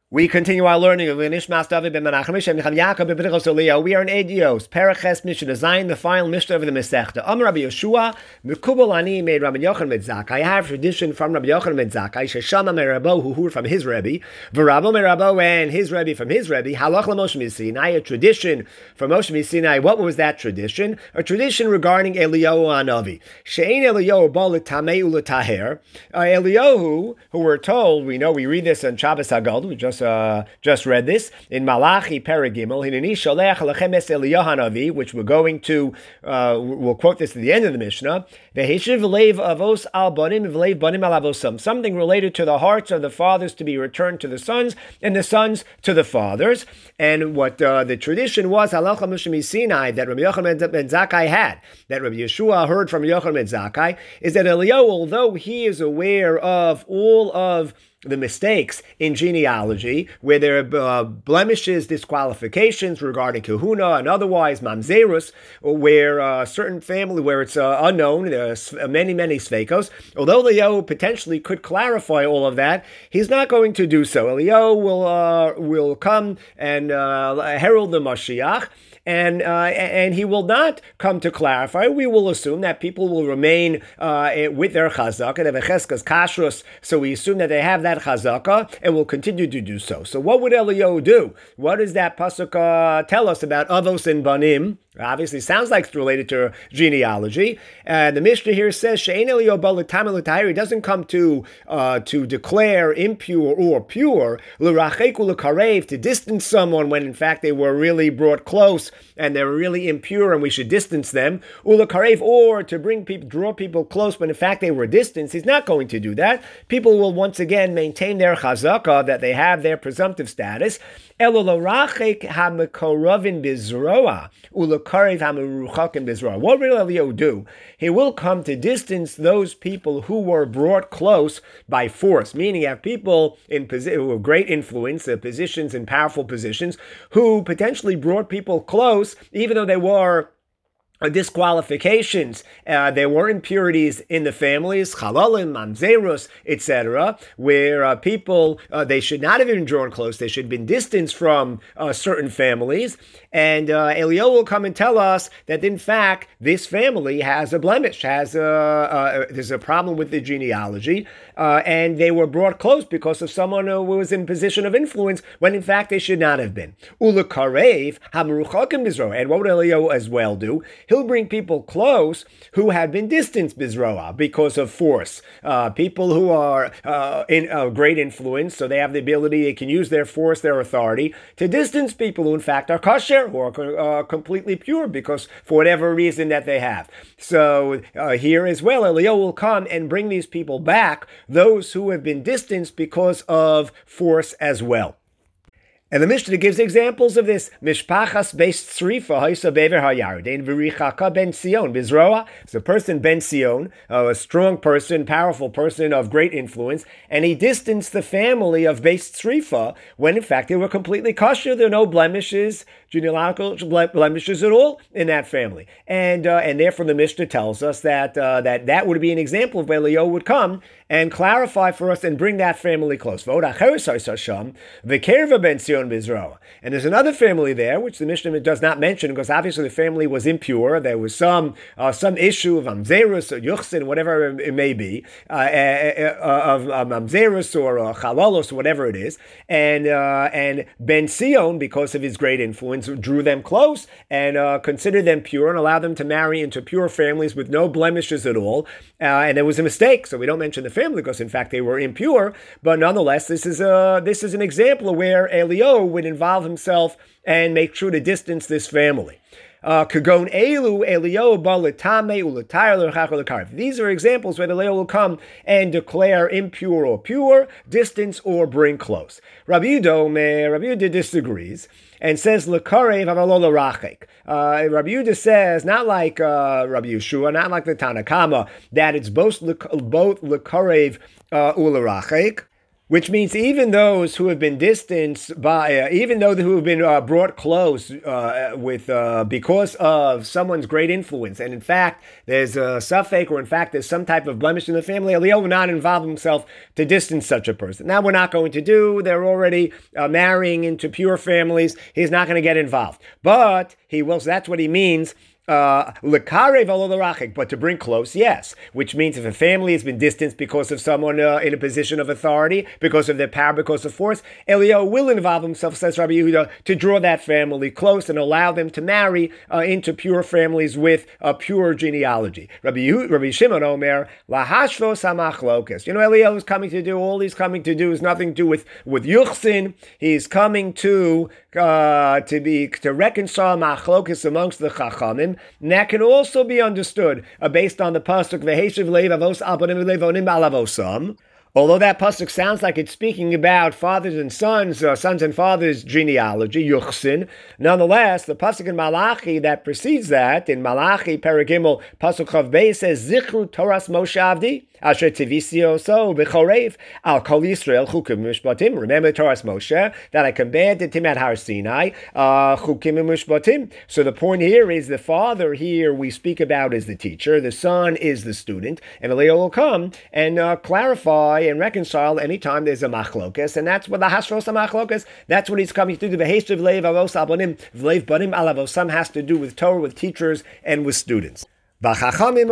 We continue our learning of Nishmas David ben Menachem Mishem Necham Yaakov ben Pinchas Eliyahu. We are in Edios, Paraches Mishnah Zayin, the final Mishnah of the Masechta. Amar Rabbi Yeshua, Mekubal Ani made Rabbi Yochanan ben Zakkai. I have tradition from Rabbi Yochanan ben Zakkai, Sheshama merabo who heard from his Rebbe, V'Rabo merabo and his Rebbe from his Rebbe. Halach LaMoshe Sinai, a tradition from Moshe Sinai. What was that tradition? A tradition regarding Eliyahu Hanavi. She'ein Eliyahu ba l'tamei u'l'taher. Eliyahu, who we're told, we know we read this on Shabbos Haggadah. We just read this in Malachi Paragimel. Hineni sholech lechem es Eliyahu Hanavi, which we're going to we'll quote this at the end of the Mishnah. V'heshiv v'leiv avos al banim v'leiv banim al avosam. Something related to the hearts of the fathers to be returned to the sons, and the sons to the fathers. And what the tradition was, halacha Moshe Sinai, that Rabbi Yochanan ben Zakkai had, that Rabbi Yeshua heard from Yochanan ben Zakkai, is that Eliyahu, although he is aware of all of the mistakes in genealogy, where there are blemishes, disqualifications regarding kahuna and otherwise mamzerus, or where certain family, where it's unknown, there's many sveikos. Although Eliyahu potentially could clarify all of that, he's not going to do so. Eliyahu will come and herald the Mashiach, and he will not come to clarify. We will assume that people will remain with their chazakah, they have a cheskas kashrus, so we assume that they have that chazakah and will continue to do so. So what would Eliyahu do? What does that pasuk tell us about avos and banim? Obviously, sounds like it's related to genealogy. The Mishnah here says, "She'ein Eliyahu ba l'tamei u'l'taher." He doesn't come to declare impure or pure, l'rachek u'l'karev, to distance someone when in fact they were really brought close and they're really impure and we should distance them, u'l'karev, or to draw people close when in fact they were distanced. He's not going to do that. People will once again maintain their chazakah, that they have their presumptive status. Elo l'rachek ha'mekoravin bizroa u'l'karev ha'meruchakim bizroa. What will Eliyahu do? He will come to distance those people who were brought close by force, meaning you have people who have great influence, positions in powerful positions, who potentially brought people close, even though they were disqualifications. There were impurities in the families, chalalim, mamzerus, etc., where people, they should not have been drawn close. They should have been distanced from certain families. And Eliyahu will come and tell us that, in fact, this family has a blemish, there's a problem with the genealogy, and they were brought close because of someone who was in position of influence when, in fact, they should not have been. Ulakarev hameruchakim bizroa. And what would Eliyahu as well do? He'll bring people close who had been distanced bizroa because of force. People who are in great influence, so they have the ability, they can use their force, their authority, to distance people who in fact are kosher, who are completely pure because for whatever reason that they have. So here as well, Eliyahu will come and bring these people back, those who have been distanced because of force as well. And the Mishnah gives examples of this. Mishpachas beis tzrifa haisa bever hayarden v'richaka ben Sion bizroa. It's a person ben Sion, a strong person, powerful person of great influence, and he distanced the family of beis tzrifa when in fact they were completely kosher. There are no blemishes, genealogical blemishes at all in that family, and therefore the Mishnah tells us that that would be an example of where Eliyahu would come and clarify for us and bring that family close. V'kerva ben Sion bizroa. And there's another family there, which the Mishnah does not mention, because obviously the family was impure. There was some issue of Amzerus or Yuchsin, whatever it may be, of Amzerus or Chalalos, whatever it is. And Ben Sion, because of his great influence, drew them close and considered them pure and allowed them to marry into pure families with no blemishes at all. And there was a mistake, so we don't mention the family because in fact they were impure. But nonetheless, this is an example of where Eliyahu would involve himself and make sure to distance this family. Kagon elu Eliyahu ba l'tamei u'l'taher l'rachach u'l'karev. These are examples where Eliyahu will come and declare impure or pure, distance or bring close. Rabbi Yehuda disagrees and says l'karev avalo l'rachek. Rabbi Yehuda says, not like Rabbi Yeshua, not like the Tanakama, that it's both l'karev u'l'rachek. Which means even those who have been distanced by, even though who have been brought close with because of someone's great influence, and in fact there's a suffix, or in fact there's some type of blemish in the family, Eliyahu will not involve himself to distance such a person. Now we're not going to do. They're already marrying into pure families. He's not going to get involved, but he will. So that's what he means. But to bring close, yes. Which means if a family has been distanced because of someone in a position of authority, because of their power, because of force, Eliyahu will involve himself, says Rabbi Yehuda, to draw that family close and allow them to marry into pure families with a pure genealogy. Rabbi Shimon Omer, lahashvos hamachlokas. Eliyahu is coming to do, all he's coming to do is nothing to do with Yuchsin. He's coming to reconcile machlokas amongst the Chachamim. And that can also be understood based on the pasuk V'heshiv leiv avos albanim v'leivonim alavosam. Although that pasuk sounds like it's speaking about fathers and sons, sons and fathers genealogy, Yuchsin, nonetheless, the pasuk in Malachi that precedes that, in Malachi Paragimel pasuk Chav Beis, says Zichru Toras Moshe Avdi Asher Tivisio So B'chorev Al Kol Yisrael Chukim Mishpatim. Remember Toras Moshe that I commanded him at Har Sinai, Chukim Mishpatim. So the point here is the father here we speak about is the teacher, the son is the student, and Eliyahu will come and clarify and reconcile anytime there's a machlokas, and that's what the hashros machlokas. That's what he's coming to do. The V'heshiv leiv avos albanim v'leiv banim alavosam has to do with Torah, with teachers, and with students. Chachamim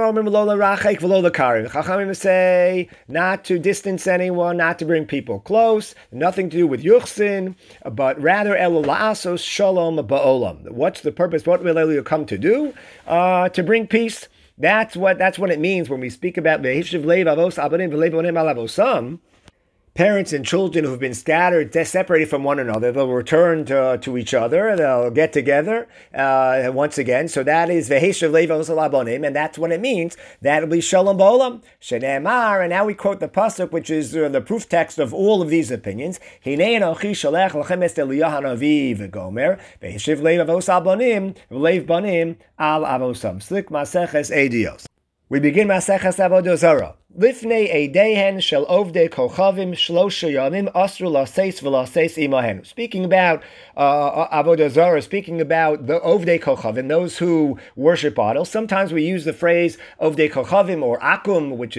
say not to distance anyone, not to bring people close, nothing to do with Yuchsin, but rather Elul Shalom Ba'olam. What's the purpose? What will Eliyahu come to do? To bring peace. That's what it means when we speak about V'heshiv leiv avos albanim v'leiv banim alavosam. Parents and children who have been scattered, separated from one another, they'll return to each other. They'll get together once again. So that is V'heshiv leiv avos albanim, and that's what it means. That'll be Shalom Ba'olam. Shene'emar, and now we quote the pasuk, which is the proof text of all of these opinions. Hinei anochi sholech lachem es Eliyahu hanavi v'gomer V'heshiv leiv avos albanim v'leiv banim al avosam. Slik Maseches Edios. We begin Maseches Avodah Zarah. Lifnei eidehen shel ovdei kochavim shlosha yamim asru laseis v'laseis imahen. Speaking about Avodah Zarah, speaking about the ovdei kochavim, those who worship idols. Sometimes we use the phrase ovdei kochavim or akum, which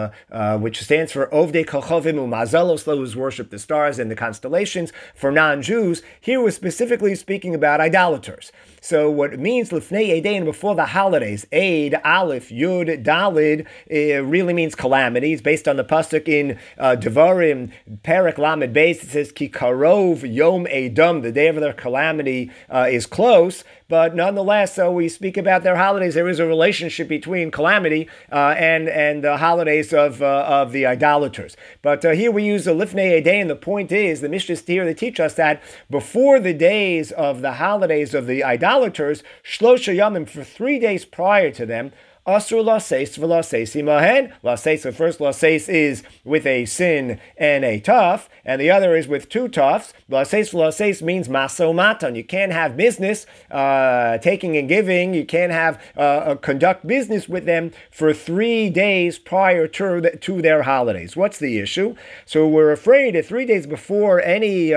stands for ovdei kochavim umazalos, those who worship the stars and the constellations. For non-Jews, here we're specifically speaking about idolaters. So what it means lifnei eidein, before the holidays, Eid, Aleph, Yud, Dalid, really means calamities, based on the pasuk in Devarim, Perek Lamed Beis. It says, Ki karov yom edom, the day of their calamity is close. But nonetheless, so we speak about their holidays. There is a relationship between calamity and the holidays of the idolaters. But here we use the Lifnei Eidei, and the point is, the Mishnahs here, they teach us that before the days of the holidays of the idolaters, Shlosha Yamim, for 3 days prior to them, Asur laseis v'laseis imahen. Laseis, the first laseis is with a sin and a tuf, and the other is with two tufs. Laseis v'laseis means maso matan. You can't have business, taking and giving. You can't have conduct business with them for 3 days prior to their holidays. What's the issue? So we're afraid that 3 days before any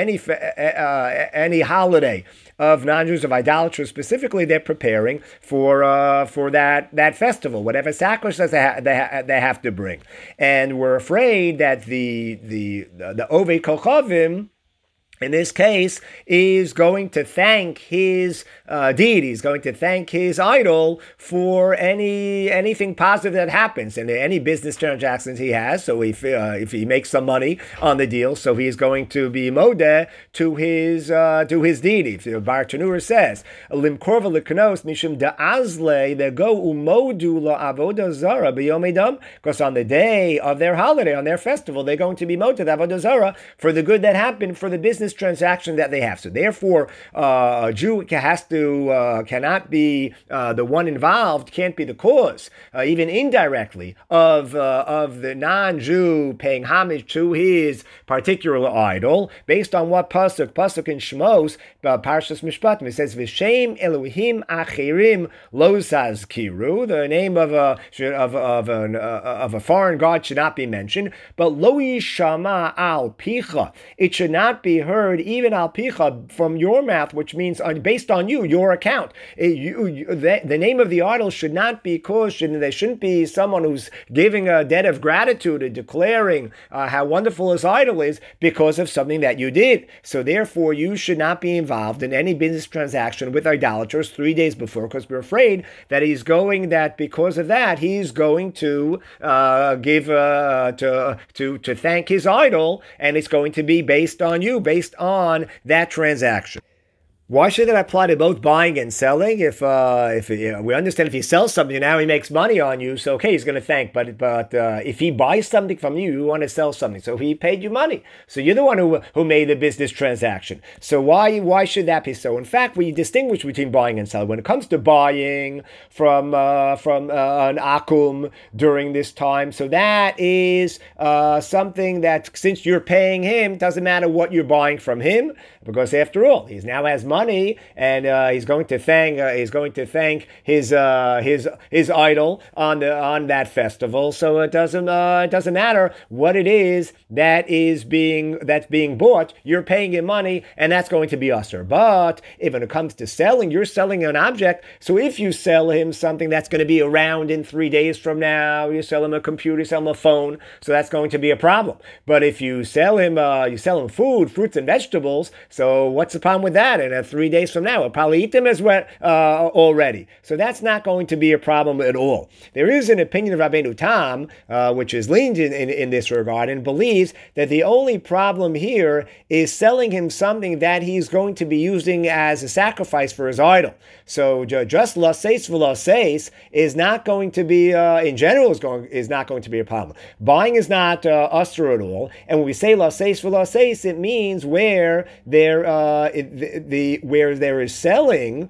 holiday of non-Jews, of idolaters specifically, they're preparing for that festival, whatever sacrifices they have to bring, and we're afraid that the Ovei Kochavim, in this case, is going to thank his deity, is going to thank his idol for anything positive that happens and any business transactions he has. So if he makes some money on the deal, so he is going to be modeh to his deity. The Bar Tanura says, "Limkorva leknos mishum da'azle they go umodu la'avodah zara b'yom edom," because on the day of their holiday, on their festival, they're going to be modeh the avodah zara for the good that happened, for the business business transaction that they have. So therefore, a Jew cannot be the one involved, can't be the cause, even indirectly, of the non-Jew paying homage to his particular idol, based on what pasuk in Shmos, Parshas Mishpatim, it says V'shem Elohim Achirim Lo Zazkiru. The name of a foreign god should not be mentioned, but Lo Yishama Al Picha. It should not be heard even Al Picha from your mouth, which means based on you, your account. The name of the idol should not be caused. There shouldn't be someone who's giving a debt of gratitude and declaring how wonderful his idol is because of something that you did. So therefore, you should not be involved in any business transaction with idolaters 3 days before, because we're afraid that because of that, he's going to to thank his idol, and it's going to be based on you, based on that transaction. Why should that apply to both buying and selling? If we understand if he sells something now he makes money on you, so okay, he's going to thank. But if he buys something from you, you want to sell something, so he paid you money. So you're the one who made the business transaction. So why should that be so? In fact, we distinguish between buying and selling. When it comes to buying from an akum during this time, so that is something that, since you're paying him, doesn't matter what you're buying from him, because after all, he now has money, and he's going to thank his idol on that festival. So it doesn't matter what it is that's being bought. You're paying him money, and that's going to be usher. But if when it comes to selling, you're selling an object. So if you sell him something that's going to be around in 3 days from now, you sell him a computer, you sell him a phone, so that's going to be a problem. But if you sell him food, fruits and vegetables, so what's the problem with that? And 3 days from now, we'll probably eat them as well already. So that's not going to be a problem at all. There is an opinion of Rabbeinu Tam, which is lenient in this regard, and believes that the only problem here is selling him something that he's going to be using as a sacrifice for his idol. So just laseis v'laseis is not going to be, in general, is not going to be a problem. Buying is not usher at all. And when we say laseis v'laseis, it means where there is selling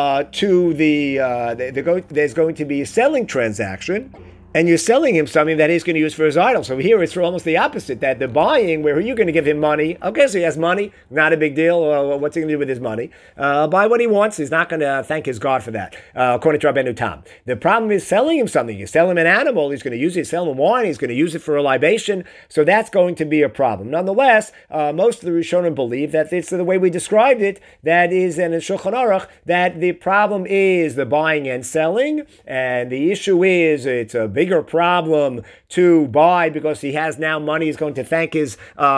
there's going to be a selling transaction, and you're selling him something that he's going to use for his idol. So here it's almost the opposite, that the buying, where you're going to give him money. Okay, so he has money, not a big deal. What's he going to do with his money? Buy what he wants. He's not going to thank his God for that, according to Rabbeinu Tam. The problem is selling him something. You sell him an animal, he's going to use it. You sell him wine, he's going to use it for a libation. So that's going to be a problem. Nonetheless, most of the Rishonim believe that it's the way we described it, that is, and in Shulchan Aruch, that the problem is the buying and selling, and the issue is it's a bigger problem to buy because he has now money. He's going to thank his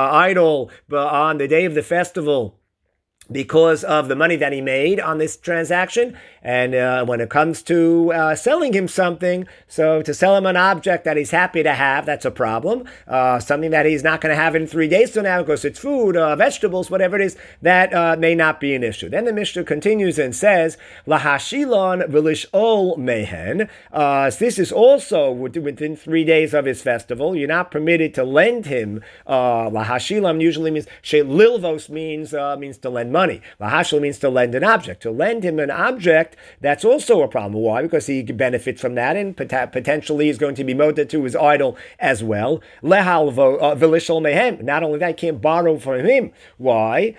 idol on the day of the festival because of the money that he made on this transaction. And when it comes to selling him something, so to sell him an object that he's happy to have, that's a problem. Something that he's not going to have in 3 days from now because it's food, vegetables, whatever it is, that may not be an issue. Then the Mishnah continues and says, Lahashilon v'lish'ol mehen. This is also within 3 days of his festival. You're not permitted to lend him. Lahashilon usually means, Lilvos means to lend money. Lahashil means to lend an object. To lend him an object, that's also a problem. Why? Because he can benefit from that, and potentially he's going to be moted to his idol as well. Lehal v'lishol mehem. Not only that, you can't borrow from him. Why?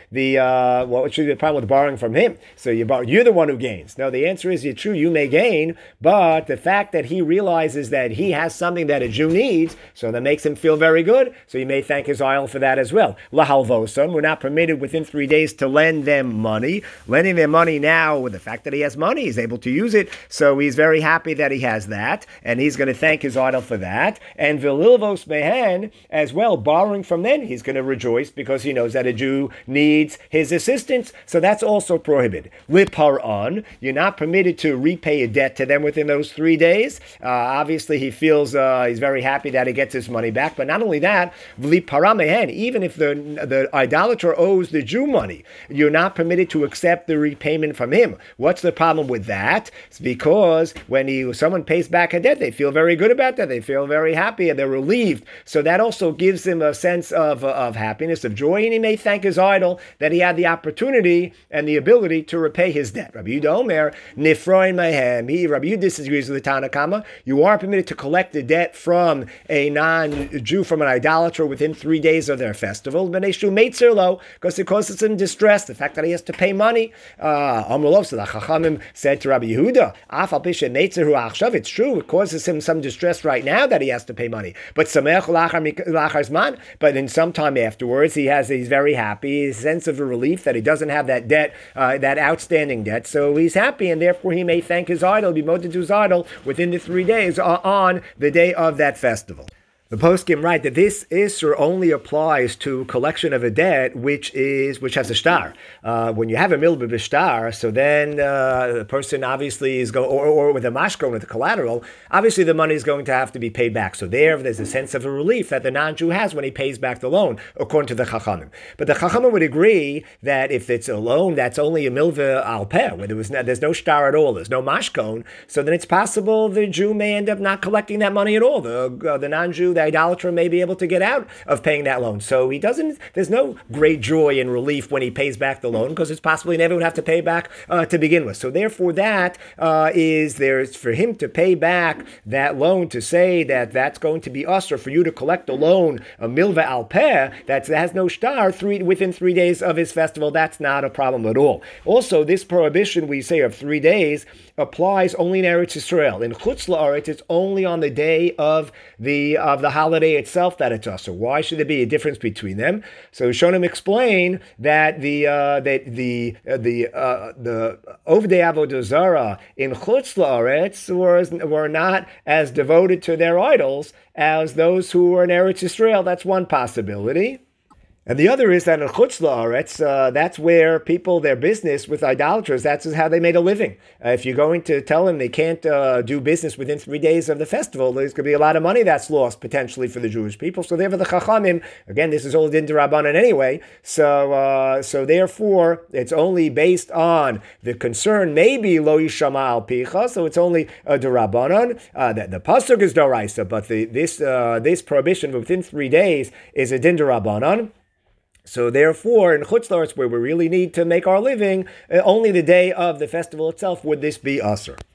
What should be the problem with borrowing from him? So you're the one who gains. No, the answer is, you're true, you may gain, but the fact that he realizes that he has something that a Jew needs, so that makes him feel very good, so you may thank his idol for that as well. Lahal vosam. We're not permitted within 3 days to lend them money. Lending them money now, with the fact that he has money, he's able to use it, so he's very happy that he has that, and he's going to thank his idol for that. And vililvos mehen as well, borrowing from them, he's going to rejoice because he knows that a Jew needs his assistance, so that's also prohibited. Liparon, you're not permitted to repay a debt to them within those 3 days. Obviously, he feels he's very happy that he gets his money back, but not only that, v'lipara mehen, even if the idolater owes the Jew money, you're not permitted to accept the repayment from him. What's the problem with that? It's because when someone pays back a debt, they feel very good about that. They feel very happy and they're relieved. So that also gives him a sense of happiness, of joy, and he may thank his idol that he had the opportunity and the ability to repay his debt. Rabbi Yehuda Omer, Nifroin Mahem. Rabbi Yehuda disagrees with the Tana Kama. You are permitted to collect the debt from a non-Jew, from an idolater, within 3 days of their festival, because it causes him distress, the fact that he has to pay money. Amrulov, so the Chachamim said to Rabbi Yehuda, it's true, it causes him some distress right now that he has to pay money, but in some time afterwards, he's very happy, his sense of relief that he doesn't have that debt, that outstanding debt, so he's happy, and therefore he may thank his idol, be moted to his idol within the 3 days on the day of that festival. The poskim write that this Isser only applies to collection of a debt which has a star. When you have a milba b'shtar, so then the person obviously is going, or with a mashkon, with the collateral, obviously the money is going to have to be paid back. So there's a sense of a relief that the non-Jew has when he pays back the loan, according to the Chachamim. But the Chachamim would agree that if it's a loan that's only a milva al peh, where there's no star at all, there's no mashkon, so then it's possible the Jew may end up not collecting that money at all. The non-Jew, the idolater, may be able to get out of paying that loan. So there's no great joy and relief when he pays back the loan, because it's possible he never would have to pay back to begin with. So therefore there's for him to pay back that loan, to say that's going to be usher for you to collect a loan, a milva al peh, that has no star, within 3 days of his festival, that's not a problem at all. Also, this prohibition we say of 3 days applies only in Eretz Yisrael. In Chutz La'aretz, it's only on the day of the holiday itself that it's usher. Why should there be a difference between them? So Shonim explain that the Ovdei Avodah Zarah in Chutz La'aretz were not as devoted to their idols as those who were in Eretz Yisrael. That's one possibility. And the other is that in Chutz La'aretz, that's where people, their business with idolaters, that's how they made a living. If you're going to tell them they can't do business within 3 days of the festival, there's going to be a lot of money that's lost potentially for the Jewish people. So therefore the Chachamim, again, this is all din d'Rabbanan anyway, so therefore it's only based on the concern, maybe lo yishama al picha, so it's only a d'Rabbanan. The pasuk is d'oraisa, but this prohibition within 3 days is a din d'Rabbanan. So therefore, in Chutz La'aretz, where we really need to make our living, only the day of the festival itself would this be usher.